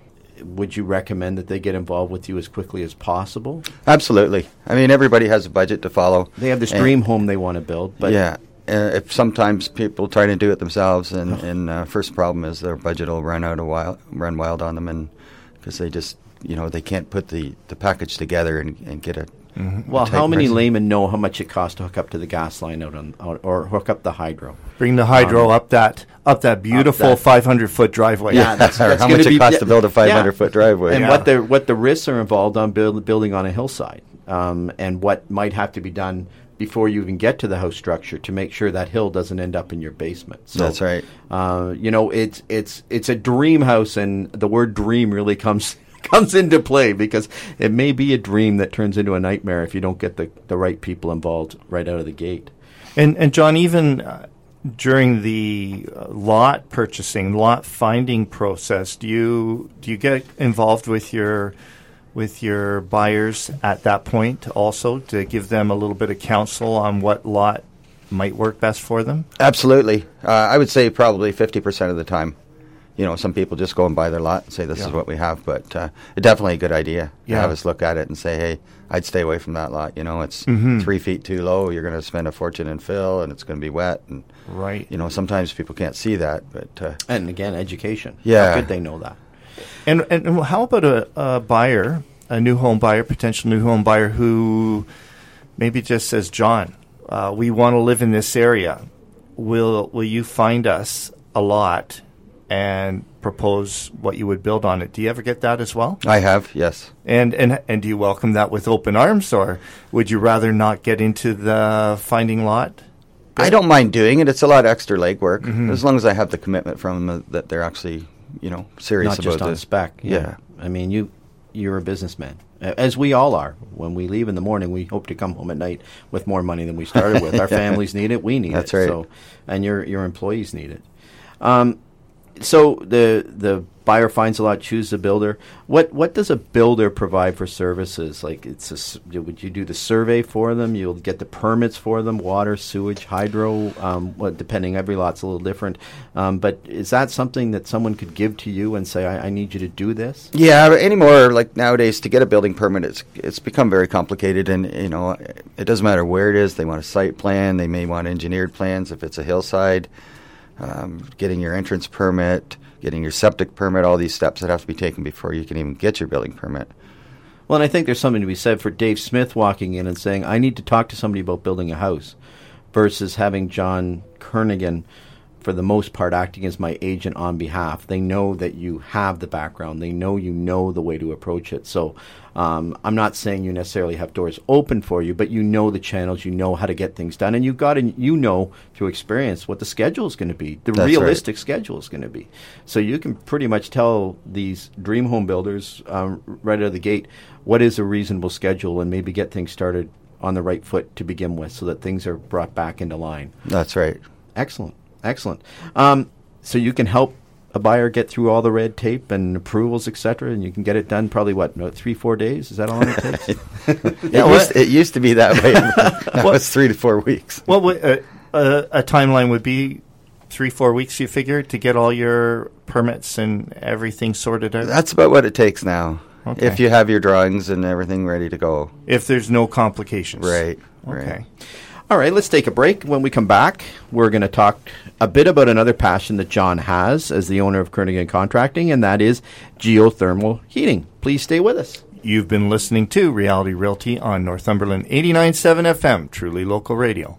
would you recommend that they get involved with you as quickly as possible? Absolutely. I mean, everybody has a budget to follow. They have this dream home they want to build, but yeah. Uh, if sometimes people try to do it themselves, and, and uh, first problem is their budget will run out of wild, run wild on them, and because they just, you know, they can't put the, the package together and, and get it. Mm-hmm. Well, how many person. laymen know how much it costs to hook up to the gas line out on, out, or hook up the hydro? Bring the hydro um, up that up that beautiful five hundred foot driveway. Yeah, that's, that's how much be, it costs yeah, to build a five hundred foot driveway, and yeah. what the what the risks are involved on build, building on a hillside, um, and what might have to be done before you even get to the house structure to make sure that hill doesn't end up in your basement. So, that's right. Uh, you know, it's it's it's a dream house, and the word dream really comes. comes into play, because it may be a dream that turns into a nightmare if you don't get the, the right people involved right out of the gate. And and John, even uh, during the uh, lot purchasing, lot finding process, do you do you get involved with your with your buyers at that point also to give them a little bit of counsel on what lot might work best for them? Absolutely. Uh, I would say probably fifty percent of the time. You know, some people just go and buy their lot and say, this yeah. is what we have. But uh, it's definitely a good idea yeah. to have us look at it and say, hey, I'd stay away from that lot. You know, it's mm-hmm. three feet too low. You're going to spend a fortune in fill, and it's going to be wet. And, right. you know, sometimes people can't see that. But uh, And, again, education. Yeah. How could they know that? And, and how about a, a buyer, a new home buyer, potential new home buyer who maybe just says, John, uh, we want to live in this area. Will will you find us a lot and propose what you would build on it? Do you ever get that as well? I have, yes. And and and do you welcome that with open arms, or would you rather not get into the finding lot? I don't mind doing it. It's a lot of extra legwork, mm-hmm. as long as I have the commitment from them that they're actually, you know, serious not about just on it. spec. Yeah. yeah. I mean, you you're a businessman, as we all are. When we leave in the morning, we hope to come home at night with more money than we started with. Our families need it. We need That's it. That's So, right. and your your employees need it. Um, So the the buyer finds a lot, chooses a builder. What what does a builder provide for services? Like, it's a, would you do the survey for them? You'll get the permits for them, water, sewage, hydro. Um, well, depending, every lot's a little different. Um, but is that something that someone could give to you and say, I, I need you to do this? Yeah, anymore, like nowadays, to get a building permit, it's it's become very complicated, and you know, it doesn't matter where it is. They want a site plan. They may want engineered plans if it's a hillside. Um, getting your entrance permit, getting your septic permit, all these steps that have to be taken before you can even get your building permit. Well, and I think there's something to be said for Dave Smith walking in and saying, I need to talk to somebody about building a house, versus having John Kernaghan, for the most part, acting as my agent on behalf. They know that you have the background. They know you know the way to approach it. So um, I'm not saying you necessarily have doors open for you, but you know the channels, you know how to get things done, and you've got to, you know through experience what the schedule is going to be, the That's realistic right. schedule is going to be. So you can pretty much tell these dream home builders um, right out of the gate what is a reasonable schedule, and maybe get things started on the right foot to begin with, so that things are brought back into line. That's right. Excellent. Excellent. Um, so you can help a buyer get through all the red tape and approvals, et cetera, and you can get it done probably, what, no, three, four days? Is that how long it takes? it, used, it used to be that way. Now well, it's three to four weeks. Well, uh, uh, a timeline would be three, four weeks, you figure, to get all your permits and everything sorted out? That's about what it takes now. Okay. If you have your drawings and everything ready to go. If there's no complications. Right. Okay. Right. All right, let's take a break. When we come back, we're going to talk a bit about another passion that John has as the owner of Kernaghan Contracting, and that is geothermal heating. Please stay with us. You've been listening to Reality Realty on Northumberland eighty-nine point seven F M, truly local radio.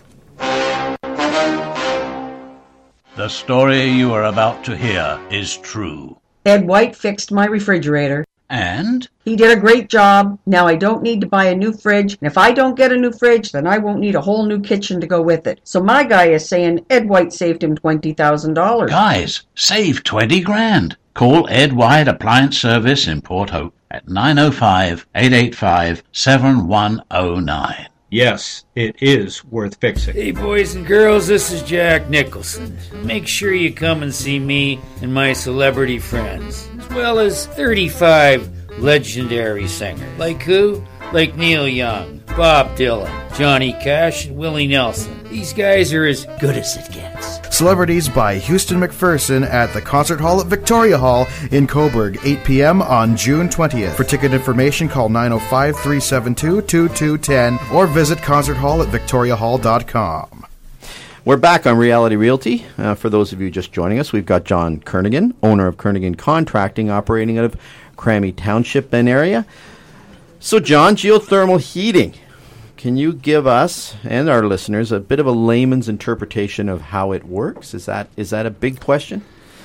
The story you are about to hear is true. Ed White fixed my refrigerator. And? He did a great job. Now I don't need to buy a new fridge. And if I don't get a new fridge, then I won't need a whole new kitchen to go with it. So my guy is saying Ed White saved him twenty thousand dollars. Guys, save twenty grand. Call Ed White Appliance Service in Port Hope at nine oh five, eight eight five, seven one oh nine. Yes, it is worth fixing. Hey, boys and girls, this is Jack Nicholson. Make sure you come and see me and my celebrity friends, as well as thirty-five legendary singers. Like who? Like Neil Young, Bob Dylan, Johnny Cash, and Willie Nelson. These guys are as good as it gets. Celebrities by Houston McPherson at the Concert Hall at Victoria Hall in Coburg, eight p.m. on June twentieth. For ticket information, call nine oh five, three seven two, two two one zero or visit concert hall at victoria hall dot com. We're back on Reality Realty. Uh, for those of you just joining us, we've got John Kernigan, owner of Kernigan Contracting, operating out of Crammy Township and area. So, John, geothermal heating. Can you give us and our listeners a bit of a layman's interpretation of how it works? Is that is that a big question?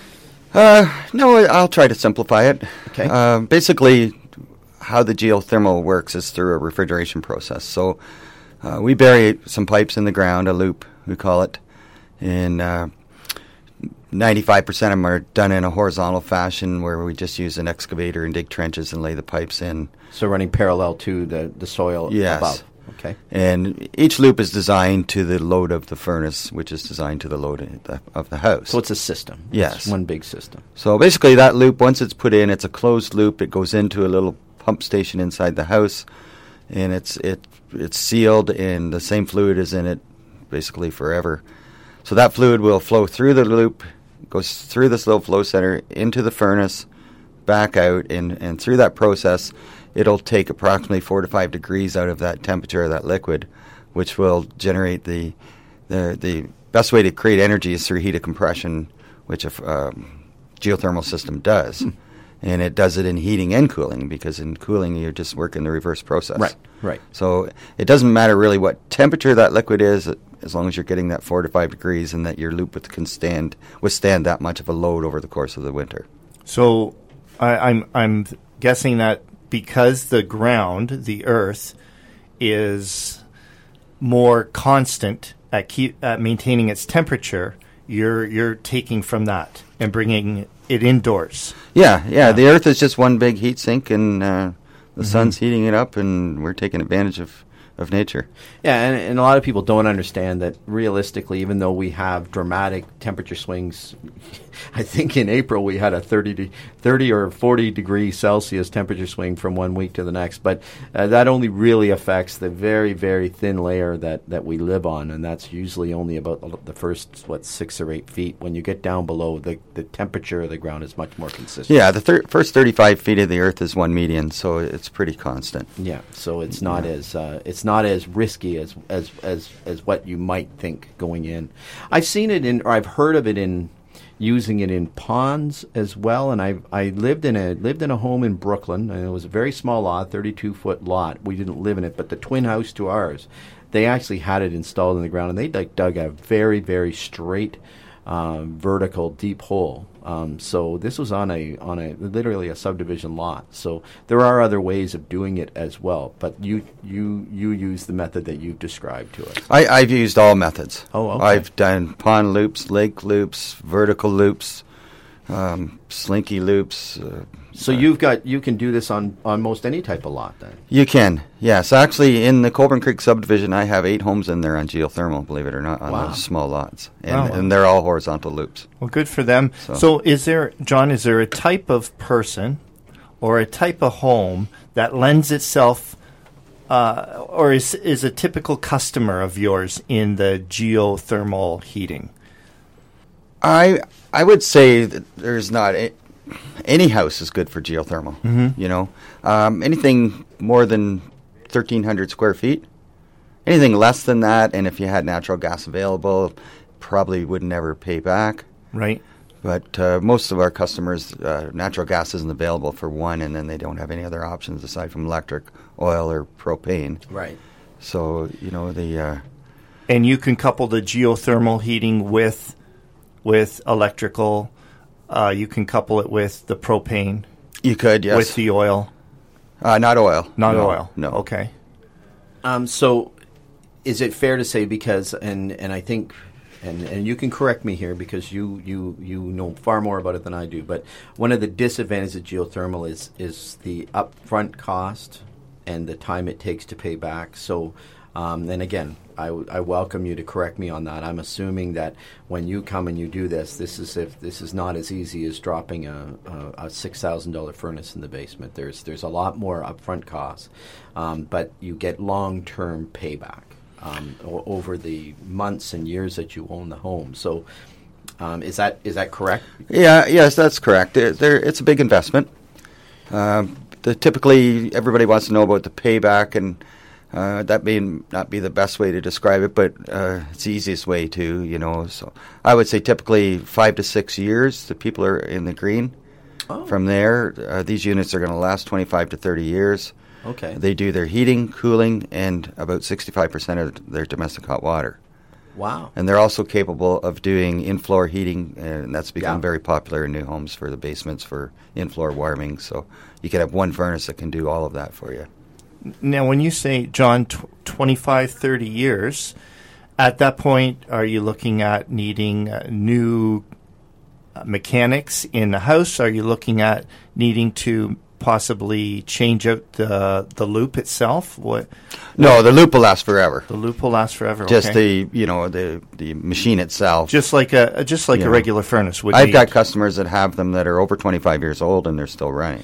Uh, no, I'll try to simplify it. Okay. Uh, basically, how the geothermal works is through a refrigeration process. So uh, we bury some pipes in the ground, a loop, we call it, and uh, ninety-five percent of them are done in a horizontal fashion where we just use an excavator and dig trenches and lay the pipes in. So running parallel to the, the soil yes. above. Okay. And each loop is designed to the load of the furnace, which is designed to the load of the, of the house. So it's a system. Yes. It's one big system. So basically that loop, once it's put in, it's a closed loop. It goes into a little pump station inside the house, and it's it it's sealed, and the same fluid is in it basically forever. So that fluid will flow through the loop, goes through this little flow center into the furnace, back out, and, and through that process, it'll take approximately four to five degrees out of that temperature of that liquid, which will generate the the the best way to create energy is through heat of compression, which a um, geothermal system does. Hmm. And it does it in heating and cooling, because in cooling you're just working the reverse process. Right, right. So it doesn't matter really what temperature that liquid is, as long as you're getting that four to five degrees and that your loop with can stand withstand that much of a load over the course of the winter. So I, I'm I'm guessing that because the ground, the earth, is more constant at keep at maintaining its temperature, you're you're taking from that and bringing it indoors. Yeah, yeah. yeah. The earth is just one big heat sink, and uh, the mm-hmm. sun's heating it up, and we're taking advantage of, of nature. Yeah, and, and a lot of people don't understand that realistically, even though we have dramatic temperature swings, I think in April we had a thirty, de- thirty or forty degree Celsius temperature swing from one week to the next, but uh, that only really affects the very, very thin layer that, that we live on, and that's usually only about the first, what, six or eight feet. When you get down below, the, the temperature of the ground is much more consistent. Yeah, the thir- first thirty-five feet of the earth is one median, so it's pretty constant. Yeah, so it's not yeah. as uh, it's not as risky as, as as as what you might think going in. I've seen it in, or I've heard of it in, using it in ponds as well. And I I lived in a lived in a home in Brooklyn, and it was a very small lot, thirty-two foot lot. We didn't live in it, but the twin house to ours, they actually had it installed in the ground, and they like dug a very very straight, um, vertical, deep hole. Um, so this was on a on a literally a subdivision lot. So there are other ways of doing it as well. But you you you use the method that you've described to us. I, I've used all methods. Oh, okay. I've done pond loops, lake loops, vertical loops, um, slinky loops. Uh, so you've got you can do this on almost any type of lot then. You can, yes. Actually, in the Colburn Creek subdivision, I have eight homes in there on geothermal. Believe it or not, on wow. those small lots, and, wow. and they're all horizontal loops. Well, good for them. So. so, is there, John? Is there a type of person or a type of home that lends itself, uh, or is is a typical customer of yours in the geothermal heating? I I would say that there's not a, any house is good for geothermal. Mm-hmm. You know, um, anything more than thirteen hundred square feet, anything less than that, and if you had natural gas available, probably would never pay back. Right. But uh, most of our customers, uh, natural gas isn't available for one, and then they don't have any other options aside from electric, oil, or propane. Right. So you know the. Uh, and you can couple the geothermal heating with. With electrical, uh, you can couple it with the propane. You could, yes. With the oil. Uh, not oil. Not no, oil. No. Okay. Um, so, is it fair to say, because, and and I think and, and you can correct me here because you, you, you know far more about it than I do, but one of the disadvantages of geothermal is, is the upfront cost and the time it takes to pay back. So, um, and again, I, w- I welcome you to correct me on that. I'm assuming that when you come and you do this, this is if this is not as easy as dropping a, a, a six thousand dollar furnace in the basement. There's there's a lot more upfront costs, um, but you get long term payback um, o- over the months and years that you own the home. So, um, is that is that correct? Yeah, yes, that's correct. There, there, it's a big investment. Um, the, typically, everybody wants to know about the payback, and uh, that may not be the best way to describe it, but uh, it's the easiest way to, you know. So I would say typically five to six years, the people are in the green. Oh. From there, uh, these units are going to last twenty-five to thirty years. Okay. They do their heating, cooling, and about sixty-five percent of their domestic hot water. Wow. And they're also capable of doing in-floor heating, and that's become Yeah. very popular in new homes for the basements for in-floor warming. So you can have one furnace that can do all of that for you. Now, when you say, John, tw- twenty-five, thirty years, at that point, are you looking at needing uh, new uh, mechanics in the house? Are you looking at needing to possibly change out the the loop itself? What? No, the loop will last forever. The loop will last forever. Just okay. the you know the the machine itself. Just like a just like You a know. regular furnace would. I've need. got customers that have them that are over twenty-five years old and they're still running.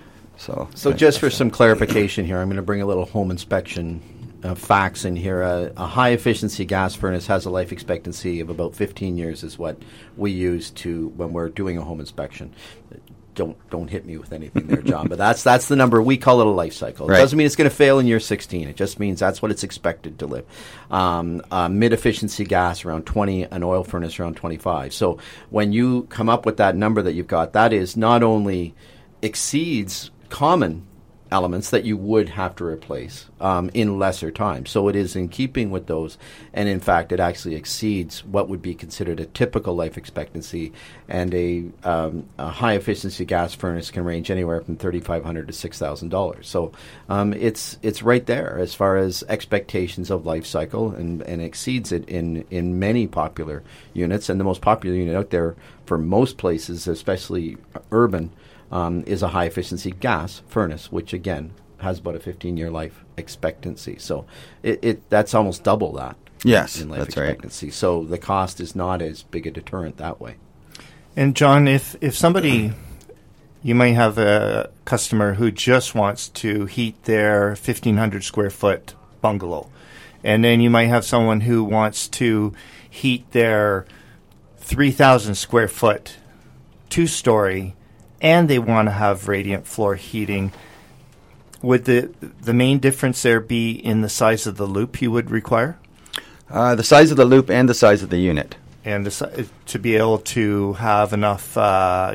So, So but- just for some clarification here, I'm going to bring a little home inspection uh, facts in here. Uh, a high-efficiency gas furnace has a life expectancy of about fifteen years is what we use to when we're doing a home inspection. Don't don't hit me with anything there, John, but that's that's the number. We call it a life cycle. It Right. doesn't mean it's going to fail in year sixteen. It just means that's what it's expected to live. Um, uh, mid-efficiency gas around twenty, an oil furnace around twenty-five. So when you come up with that number that you've got, that is not only exceeds common elements that you would have to replace um, in lesser time. So it is in keeping with those, and in fact, it actually exceeds what would be considered a typical life expectancy. And a, um, a high-efficiency gas furnace can range anywhere from thirty-five hundred dollars to six thousand dollars. So um, it's it's right there as far as expectations of life cycle, and, and exceeds it in, in many popular units. And the most popular unit out there for most places, especially urban, Um, is a high-efficiency gas furnace, which, again, has about a fifteen-year life expectancy. So it, it that's almost double that. Yes, in life that's right. expectancy. So the cost is not as big a deterrent that way. And John, if if somebody, you might have a customer who just wants to heat their fifteen hundred square foot bungalow, and then you might have someone who wants to heat their three thousand square foot two-story, and they want to have radiant floor heating. Would the the main difference there be in the size of the loop you would require? Uh, the size of the loop and the size of the unit. And the, si- to be able to have enough uh,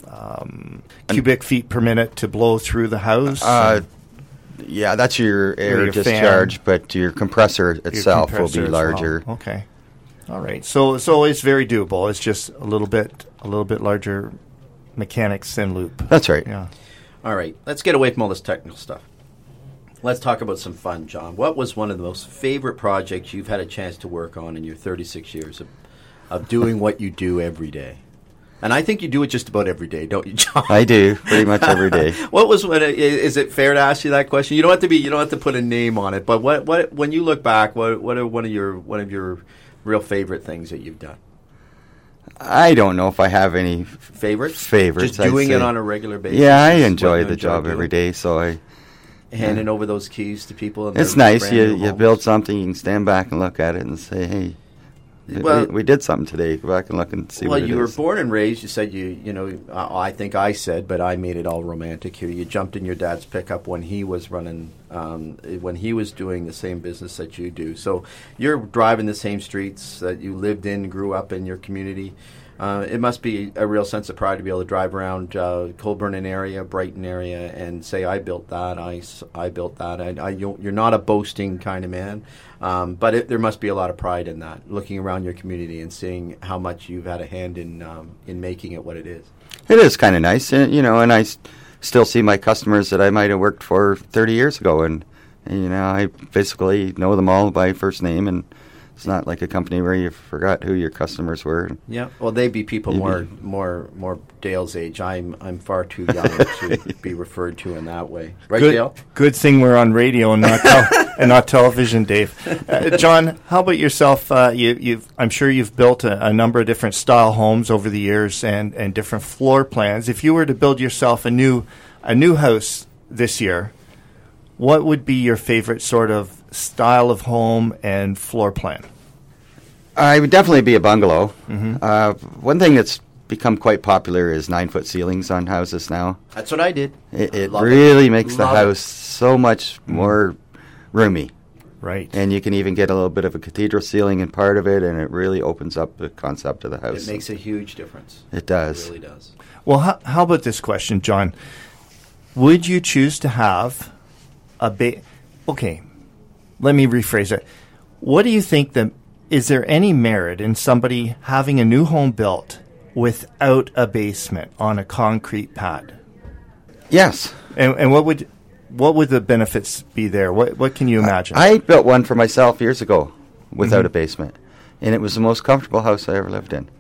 um, cubic feet per minute to blow through the house? Uh, yeah, that's your air your discharge, fan. but your compressor Your itself compressor will as be well. larger. Okay. All right. So so it's very doable. It's just a little bit a little bit larger mechanics than loop. That's right. Yeah. All right, let's get away from all this technical stuff. Let's talk about some fun, John. What was one of the most favorite projects you've had a chance to work on in your thirty-six years of, of doing what you do every day? And I think you do it just about every day, don't you, John? I do, pretty much every day. What was one? Is it fair to ask you that question? You don't have to be. You don't have to put a name on it. But what? What? When you look back, what? What are one of your one of your real favorite things that you've done? I don't know if I have any favorites. Favorites. Just doing I'd it say. on a regular basis. Yeah, I is enjoy what you the job doing. every day. So I handing over those keys to people. in It's their nice. brand You new you homes. build something, you can stand back and look at it and say, "Hey, Well- we, we did something today. Go back and look and see Well, what it you were is." born and raised. You said you, you know, uh, I think I said, but I made it all romantic here. You jumped in your dad's pickup when he was running, um, when he was doing the same business that you do. So you're driving the same streets that you lived in, grew up in your community. Uh, it must be a real sense of pride to be able to drive around uh, Colburn area, Brighton area, and say, "I built that. I, s- I built that." I, I, you- you're not a boasting kind of man, um, but it, there must be a lot of pride in that. Looking around your community and seeing how much you've had a hand in um, in making it what it is. It is kind of nice, and, you know, and I s- still see my customers that I might have worked for thirty years ago, and, and you know, I basically know them all by first name, and It's not like a company where you forgot who your customers were. Yeah, well, they'd be people You'd more, be- more, more Dale's age. I'm, I'm far too young to be referred to in that way, right, good, Dale? Good thing we're on radio and not tel- and not television, Dave. Uh, John, how about yourself? Uh, you, you've, I'm sure you've built a, a number of different style homes over the years and, and different floor plans. If you were to build yourself a new, a new house this year, what would be your favorite sort of style of home and floor plan? I would definitely be a bungalow. Mm-hmm. Uh, one thing that's become quite popular is nine-foot ceilings on houses now. That's what I did. It, it Love really it. makes the Love house it. so much more roomy. Right. And you can even get a little bit of a cathedral ceiling in part of it, and it really opens up the concept of the house. It makes a huge difference. It does. It really does. Well, how, how about this question, John? Would you choose to have a ba- Okay, let me rephrase it. What do you think the is there any merit in somebody having a new home built without a basement on a concrete pad? Yes. And, and what would what would the benefits be there? What what can you imagine? I built one for myself years ago without Mhm. a basement, and it was the most comfortable house I ever lived in.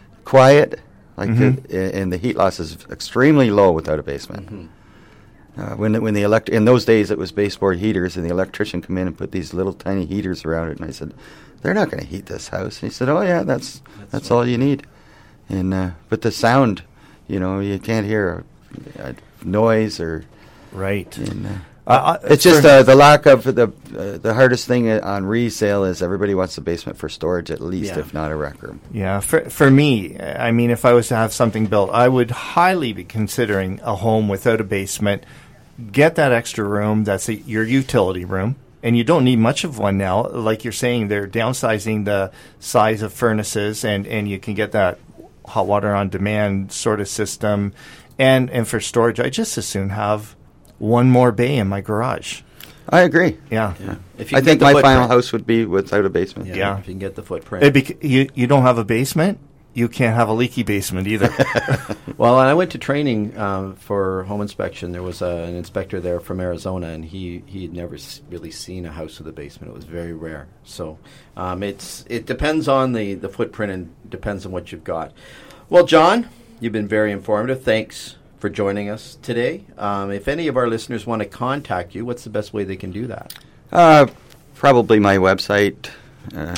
Quiet, like Mhm. the, and the heat loss is extremely low without a basement. Uh, when the, when the elect in those days it was baseboard heaters, and the electrician come in and put these little tiny heaters around it, and I said, "They're not going to heat this house." And he said, "Oh yeah, that's that's, that's all you need." And uh, but the sound, you know, you can't hear uh, noise or right. And, uh, Uh, uh, it's just for- uh, the lack of the uh, the hardest thing uh, on resale is everybody wants the basement for storage at least, Yeah. if not a rec room. Yeah, for for me, I mean, if I was to have something built, I would highly be considering a home without a basement. Get that extra room. That's a, your utility room. And you don't need much of one now. Like you're saying, they're downsizing the size of furnaces, and, and you can get that hot water on demand sort of system. And, and for storage, I just as soon have one more bay in my garage. I agree. Yeah. Yeah. If you I can think get my the final footprint. house would be without a basement. Yeah, Yeah. if you can get the footprint. It bec- you, you don't have a basement, you can't have a leaky basement either. Well, I went to training um, for home inspection. There was uh, an inspector there from Arizona, and he he had never s- really seen a house with a basement. It was very rare. So um, it's it depends on the, the footprint and depends on what you've got. Well, John, you've been very informative. Thanks for joining us today. Um, if any of our listeners want to contact you, what's the best way they can do that? Uh, probably my website, uh,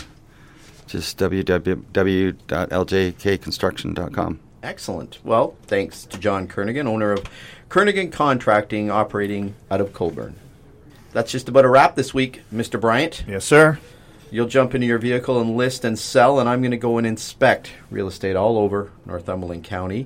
just w w w dot l j k construction dot com. Excellent. Well, thanks to John Kernigan, owner of Kernigan Contracting, operating out of Coburn. That's just about a wrap this week, Mister Bryant. Yes, sir. You'll jump into your vehicle and list and sell, and I'm going to go and inspect real estate all over Northumberland County.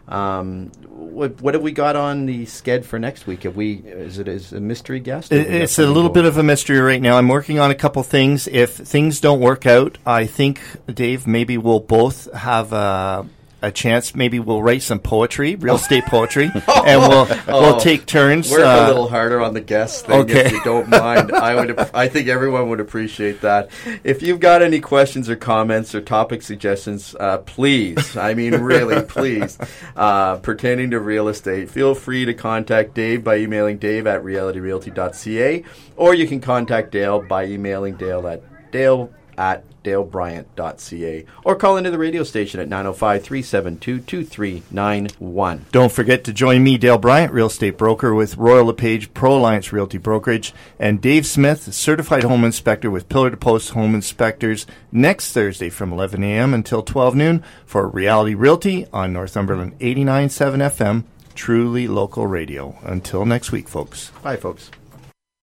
Um, what, what have we got on the sked for next week? Have we? Is it is a mystery guest? It, it's a little bit of a mystery right now. I'm working on a couple things. If things don't work out, I think, Dave, maybe we'll both have a, a chance. Maybe we'll write some poetry, real estate poetry, and we'll we'll take turns. Work uh, a little harder on the guest thing, okay. if you don't mind. I would. I think everyone would appreciate that. If you've got any questions or comments or topic suggestions, uh, please, I mean really, please, uh, pertaining to real estate, feel free to contact Dave by emailing Dave at reality realty dot c a, or you can contact Dale by emailing Dale at Dale at dale bryant dot c a, or call into the radio station at nine oh five, three seven two, two three nine one. Don't forget to join me, Dale Bryant, real estate broker with Royal LePage Pro Alliance Realty Brokerage, and Dave Smith, certified home inspector with Pillar to Post Home Inspectors, next Thursday from eleven a.m. until twelve noon for Reality Realty on Northumberland eighty-nine point seven F M, truly local radio. Until next week, folks. Bye, folks.